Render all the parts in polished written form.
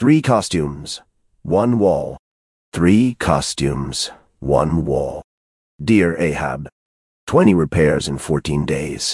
3 costumes, 1 wall. 3 costumes, 1 wall. Dear Ahab, 20 repairs in 14 days.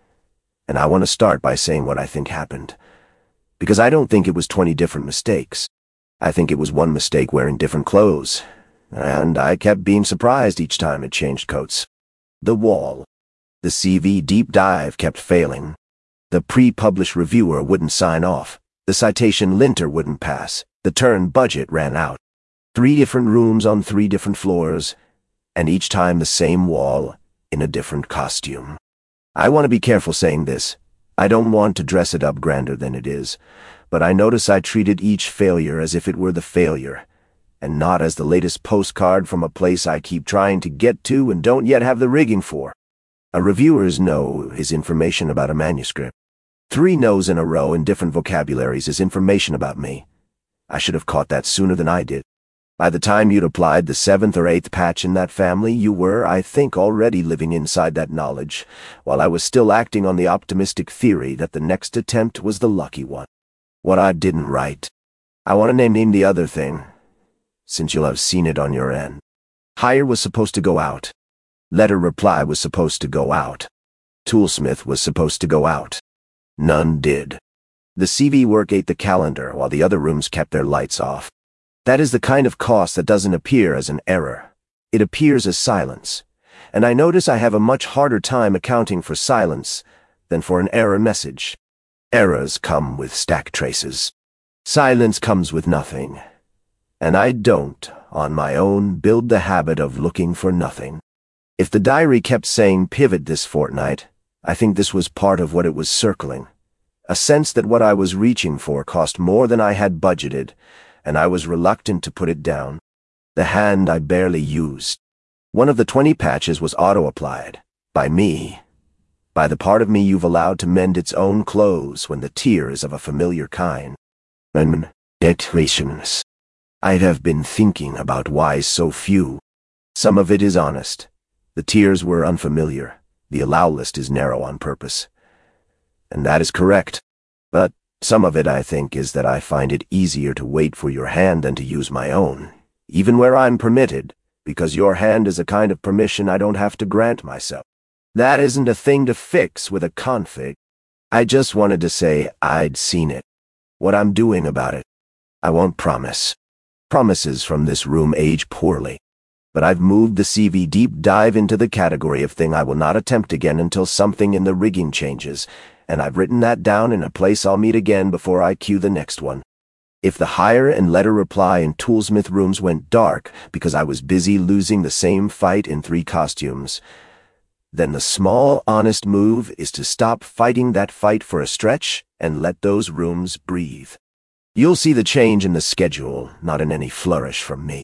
And I want to start by saying what I think happened. Because I don't think it was 20 different mistakes. I think it was one mistake wearing different clothes. And I kept being surprised each time it changed coats. The wall. The CV deep dive kept failing. The pre-published reviewer wouldn't sign off. The citation linter wouldn't pass. The turn budget ran out. 3 different rooms on 3 different floors, and each time the same wall in a different costume. I want to be careful saying this. I don't want to dress it up grander than it is, but I notice I treated each failure as if it were the failure, and not as the latest postcard from a place I keep trying to get to and don't yet have the rigging for. A reviewer's no is information about a manuscript. 3 no's in a row in different vocabularies is information about me. I should have caught that sooner than I did. By the time you'd applied the 7th or 8th patch in that family, you were, I think, already living inside that knowledge, while I was still acting on the optimistic theory that the next attempt was the lucky one. What I didn't write. I want to name the other thing, since you'll have seen it on your end. Hire was supposed to go out. Letter reply was supposed to go out. Toolsmith was supposed to go out. None did. The CV work ate the calendar while the other rooms kept their lights off. That is the kind of cost that doesn't appear as an error. It appears as silence. And I notice I have a much harder time accounting for silence than for an error message. Errors come with stack traces. Silence comes with nothing. And I don't, on my own, build the habit of looking for nothing. If the diary kept saying pivot this fortnight, I think this was part of what it was circling. A sense that what I was reaching for cost more than I had budgeted, and I was reluctant to put it down. The hand I barely used. One of the 20 patches was auto-applied. By me. By the part of me you've allowed to mend its own clothes when the tear is of a familiar kind. Declarations. I have been thinking about why so few. Some of it is honest. The tears were unfamiliar. The allow list is narrow on purpose. And that is correct. But some of it, I think, is that I find it easier to wait for your hand than to use my own, even where I'm permitted, because your hand is a kind of permission I don't have to grant myself. That isn't a thing to fix with a config. I just wanted to say I'd seen it. What I'm doing about it. I won't promise. Promises from this room age poorly. But I've moved the CV deep dive into the category of thing I will not attempt again until something in the rigging changes, and I've written that down in a place I'll meet again before I cue the next one. If the hire and letter reply in Toolsmith rooms went dark because I was busy losing the same fight in 3 costumes, then the small, honest move is to stop fighting that fight for a stretch and let those rooms breathe. You'll see the change in the schedule, not in any flourish from me.